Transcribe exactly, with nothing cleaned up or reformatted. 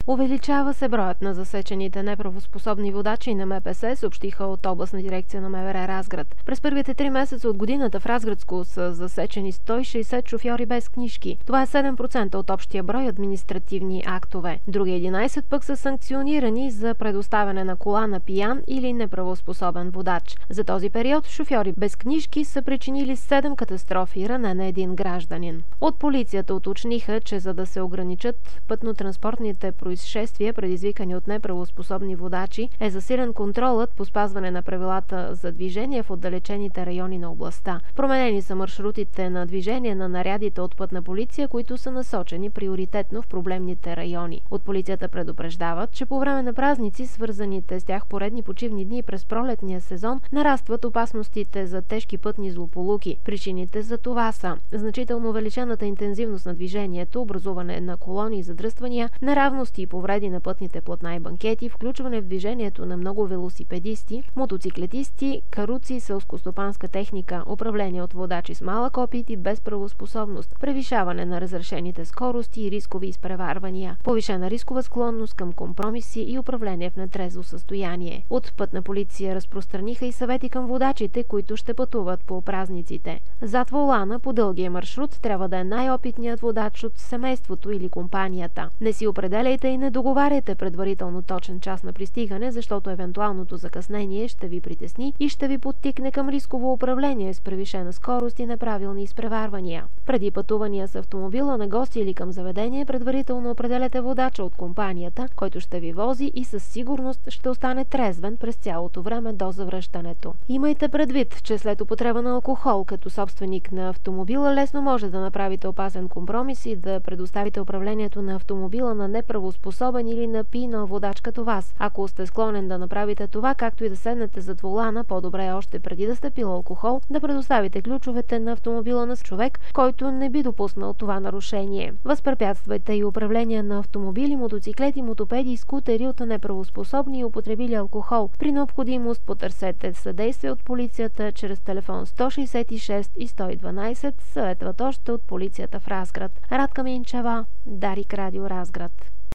Увеличава се броят на засечените неправоспособни водачи на МПС, съобщиха от областна дирекция на МВР Разград. През първите три месеца от годината в Разградско са засечени сто и шейсет шофьори без книжки. Това е седем процента от общия брой административни актове. Други единайсет пък са санкционирани за предоставяне на кола на пиян или неправоспособен водач. За този период шофьори без книжки са причинили седем катастрофи, ранен един гражданин. От полицията уточниха, че за да се ограничат пътно-транспортните происшествия, предизвикани от неправоспособни водачи, е засилен контролът по спазване на правилата за движение в отдалечените райони на областта. Променени са маршрутите на движение на нарядите от пътна полиция, които са насочени приоритетно в проблемните райони. От полицията предупреждават, че по време на празници, свързаните с тях поредни почивни дни през пролетния сезон, нарастват опасностите за тежки пътни злополуки. Причините за това са значително увеличената интензивност на движението, образуване на колони и задръствания, неравности и повреди на пътните платна и банкети, включване в движението на много велосипедисти, мотоциклетисти, каруци, селскостопанска техника, управление от водачи с малък опит и без правоспособност, превишаване на разрешените скорости и рискови изпреварвания, повишена рискова склонност към компромиси и управление в нетрезво състояние. От пътна полиция разпространиха и съвети към водачите, които ще пътуват по празниците. Зад волана по дългия маршрут трябва да е най-опитният водач от семейството или компанията. Не си определяйте и не договаряйте предварително точен час на пристигане, защото евентуалното закъснение ще ви притесни и ще ви подтикне към рисково управление с превишена скорост и неправилни изпреварвания. Преди пътувания с автомобила на гости или към заведение, предварително определяте водача от компанията, който ще ви вози и със сигурност ще остане трезвен през цялото време до завръщането. Имайте предвид, че след употреба на алкохол като собственик на автомобила лесно може да направите опасен компромис и да предоставите управлението на автомобила на неправоспособен или напинал водач като вас. Ако сте склонен да направите това, както и да седнете зад волана, по-добре е още преди да сте пил алкохол, да предоставите ключовете на автомобила на човек, който не би допуснал това нарушение. Възпрепятствайте и управление на автомобили, мотоциклети, мотопеди и скутери от неправоспособни и употребили алкохол. При необходимост потърсете съдействие от полицията чрез телефон сто шейсет и шест и сто и дванайсет, съветват още от полицията в Разград. Радка Минчева, Дарик Радио Разград.